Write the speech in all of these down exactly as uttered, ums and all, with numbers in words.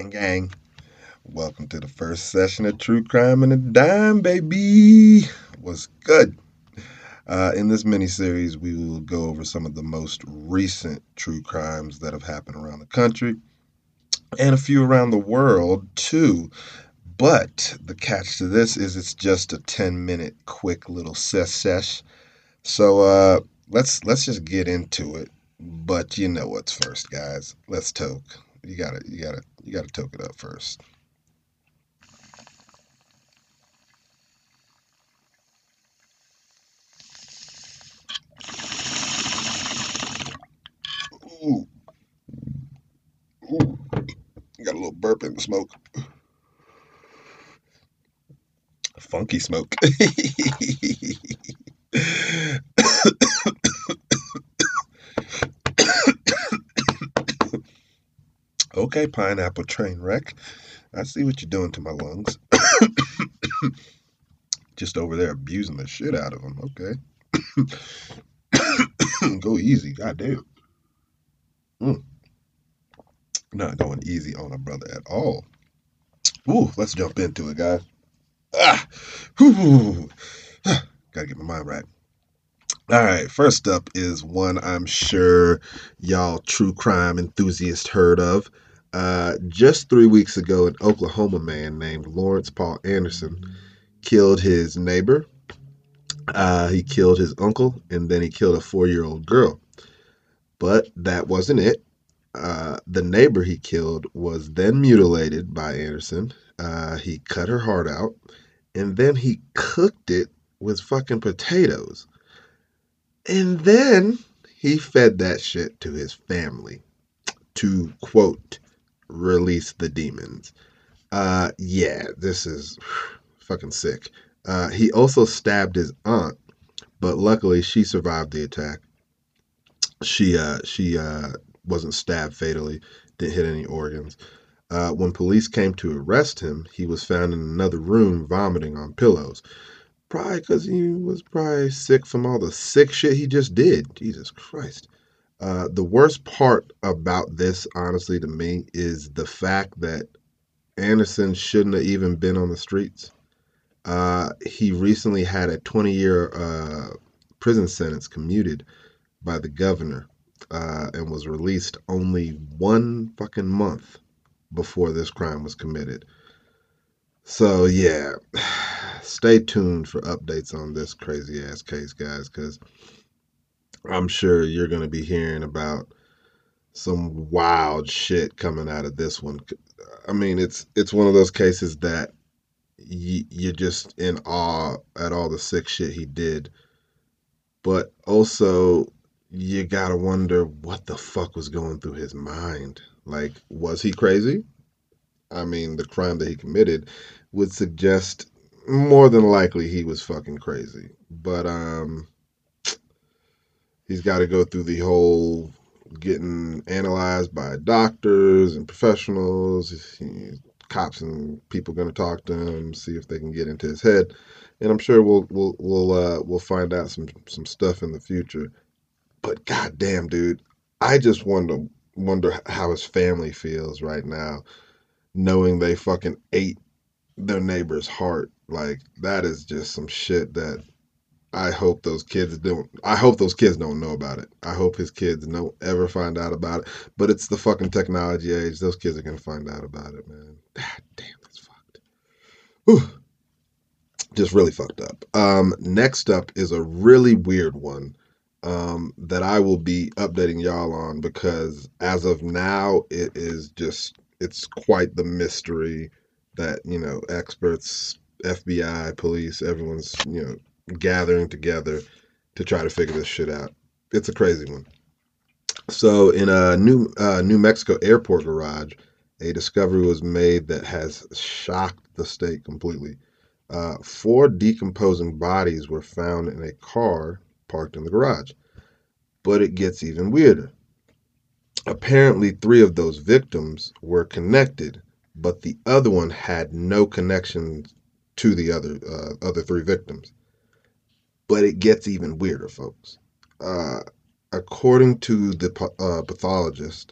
Gang, gang. Welcome to the first session of True Crime and a Dime, baby. What's good? Uh, in this mini series, we will go over some of the most recent true crimes that have happened around the country and a few around the world, too. But the catch to this is it's just a ten minute quick little ses sesh. So uh, let's let's just get into it. But you know what's first, guys. Let's toke. You gotta you gotta you gotta toke it up first. Ooh, ooh. Got a little burp in the smoke. Funky smoke. Okay, pineapple train wreck. I see what you're doing to my lungs. Just over there abusing the shit out of them. Okay. Go easy. Goddamn. Mm, not going easy on a brother at all. Ooh, let's jump into it, guys. Ah, whew. Gotta get my mind right. All right, first up is one I'm sure y'all true crime enthusiasts heard of. Uh, just three weeks ago, an Oklahoma man named Lawrence Paul Anderson killed his neighbor. Uh, he killed his uncle, and then he killed a four year old girl. But that wasn't it. Uh, the neighbor he killed was then mutilated by Anderson. Uh, he cut her heart out, and then he cooked it with fucking potatoes. And then he fed that shit to his family to, quote, release the demons. Uh, yeah, this is fucking sick. Uh, he also stabbed his aunt, but luckily she survived the attack. She uh, she uh, wasn't stabbed fatally, didn't hit any organs. Uh, when police came to arrest him, he was found in another room vomiting on pillows. Probably because he was probably sick from all the sick shit he just did. Jesus Christ. Uh, the worst part about this, honestly, to me, is the fact that Anderson shouldn't have even been on the streets. Uh, he recently had a twenty year uh, prison sentence commuted by the governor uh, and was released only one fucking month before this crime was committed. So, yeah, stay tuned for updates on this crazy ass case, guys, because I'm sure you're going to be hearing about some wild shit coming out of this one. I mean, it's it's one of those cases that y- you're just in awe at all the sick shit he did, but also you gotta wonder what the fuck was going through his mind. Like, was he crazy? I mean, the crime that he committed would suggest more than likely he was fucking crazy. But um, he's got to go through the whole getting analyzed by doctors and professionals. He, cops and people going to talk to him, see if they can get into his head, and I'm sure we'll we'll we'll uh, we'll find out some some stuff in the future. But goddamn, dude, I just wonder wonder how his family feels right now, knowing they fucking ate their neighbor's heart. Like that is just some shit that I hope those kids don't. I hope those kids don't know about it. I hope his kids don't ever find out about it. But it's the fucking technology age. Those kids are gonna find out about it, man. God damn, that's fucked. Whew. Just really fucked up. Um, next up is a really weird one um, that I will be updating y'all on because as of now, it is just it's quite the mystery that you know experts, F B I, police, everyone's you know gathering together to try to figure this shit out. It's a crazy one. So, in a New uh, New Mexico airport garage, a discovery was made that has shocked the state completely. Uh, four decomposing bodies were found in a car parked in the garage. But it gets even weirder. Apparently, three of those victims were connected, but the other one had no connection to the other uh, other three victims. But it gets even weirder, folks. Uh, according to the uh, pathologist,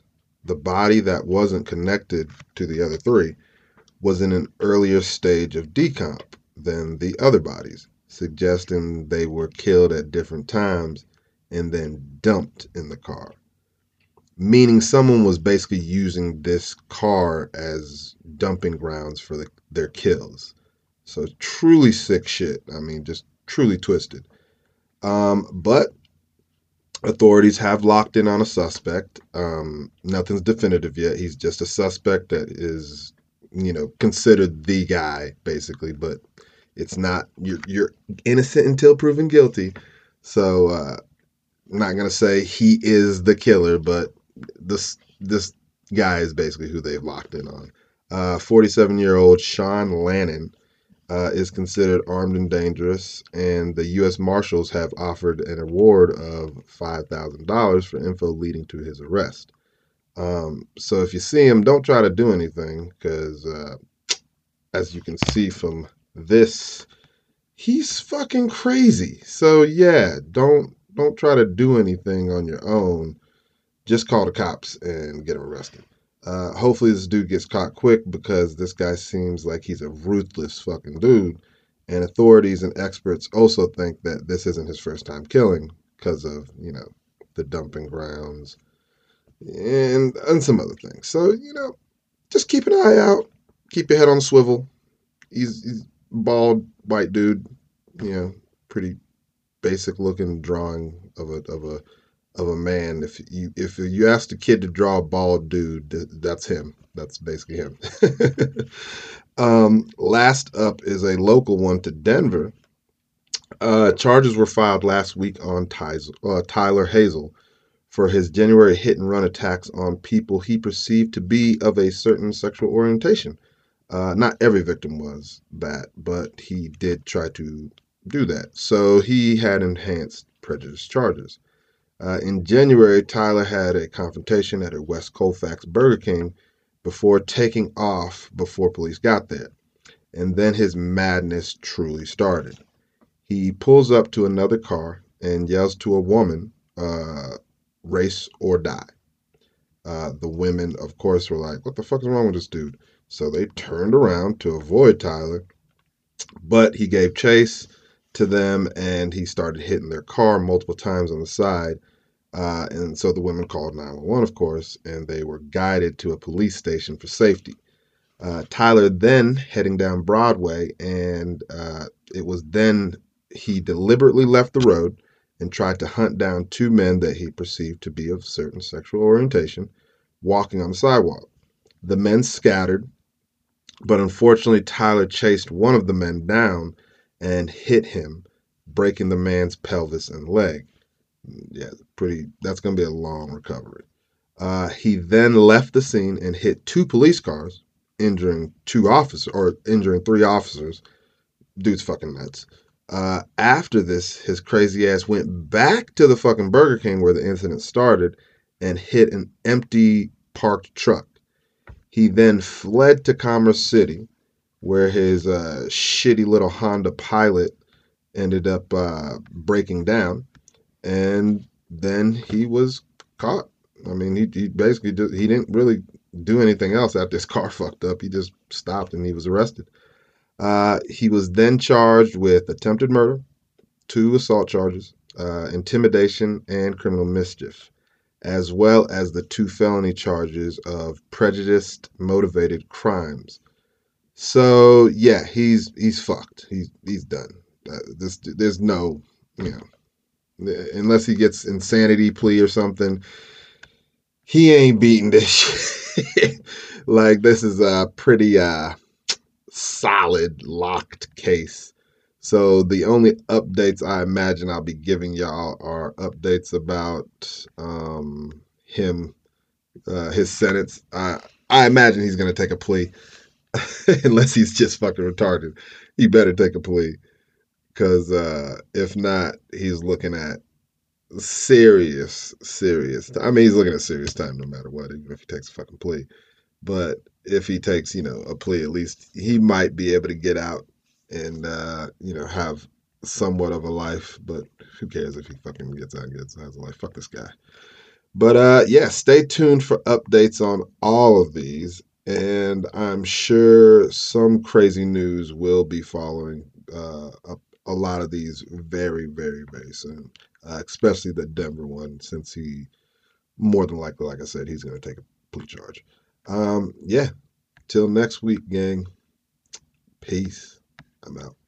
the body that wasn't connected to the other three was in an earlier stage of decomp than the other bodies, suggesting they were killed at different times and then dumped in the car. Meaning someone was basically using this car as dumping grounds for the, their kills. So truly sick shit. I mean, just truly twisted. Um, but authorities have locked in on a suspect. Um, nothing's definitive yet. He's just a suspect that is, you know, considered the guy basically. But it's not. You're you're innocent until proven guilty. So uh, I'm not gonna say he is the killer, but this this guy is basically who they've locked in on. Uh, forty-seven year old Sean Lannon uh, is considered armed and dangerous, and the U S Marshals have offered an award of five thousand dollars for info leading to his arrest. Um, so if you see him, don't try to do anything because, uh, as you can see from this, he's fucking crazy. So yeah, don't don't try to do anything on your own. Just call the cops and get him arrested. Uh, hopefully this dude gets caught quick because this guy seems like he's a ruthless fucking dude. And authorities and experts also think that this isn't his first time killing because of, you know, the dumping grounds and and some other things. So, you know, just keep an eye out. Keep your head on a swivel. He's, he's bald, white dude, you know, pretty basic looking drawing of a of a of a man. If you if you asked a kid to draw a bald dude, that's him. That's basically him. um, last up is a local one to Denver. Uh, charges were filed last week on uh, Tyler Hazel for his January hit and run attacks on people he perceived to be of a certain sexual orientation. Uh, not every victim was that, but he did try to do that. So he had enhanced prejudice charges. Uh, in January, Tyler had a confrontation at a West Colfax Burger King before taking off before police got there. And then his madness truly started. He pulls up to another car and yells to a woman, uh, race or die. Uh, the women, of course, were like, what the fuck is wrong with this dude? So they turned around to avoid Tyler, but he gave chase to them and he started hitting their car multiple times on the side. Uh, and so the women called nine one one, of course, and they were guided to a police station for safety. Uh, Tyler then heading down Broadway, and uh, it was then he deliberately left the road and tried to hunt down two men that he perceived to be of certain sexual orientation walking on the sidewalk. The men scattered, but unfortunately, Tyler chased one of the men down and hit him, breaking the man's pelvis and leg. Yeah, pretty. That's going to be a long recovery. Uh, he then left the scene and hit two police cars, injuring two officers or injuring three officers. Dude's fucking nuts. Uh, after this, his crazy ass went back to the fucking Burger King where the incident started and hit an empty parked truck. He then fled to Commerce City, where his uh, shitty little Honda Pilot ended up uh, breaking down, and then he was caught. I mean, he, he basically just, he didn't really do anything else after his car fucked up. He just stopped and he was arrested. Uh, he was then charged with attempted murder, two assault charges, uh, intimidation, and criminal mischief, as well as the two felony charges of prejudiced motivated crimes. So yeah, he's he's fucked. He's he's done. Uh, this there's no, you know, unless he gets insanity plea or something, he ain't beating this shit. Like this is a pretty uh solid locked case. So the only updates I imagine I'll be giving y'all are updates about um him, uh his sentence. I I imagine he's gonna take a plea. Unless he's just fucking retarded. He better take a plea. Cause uh if not, he's looking at serious, serious. I mean, he's looking at serious time no matter what, even if he takes a fucking plea. But if he takes, you know, a plea, at least he might be able to get out and, uh, you know, have somewhat of a life. But who cares if he fucking gets out and gets has a life? Fuck this guy. But uh, yeah, stay tuned for updates on all of these. And I'm sure some crazy news will be following uh, a, a lot of these very, very, very soon, uh, especially the Denver one, since he more than likely, like I said, he's going to take a plea charge. Um, yeah, till next week, gang. Peace. I'm out.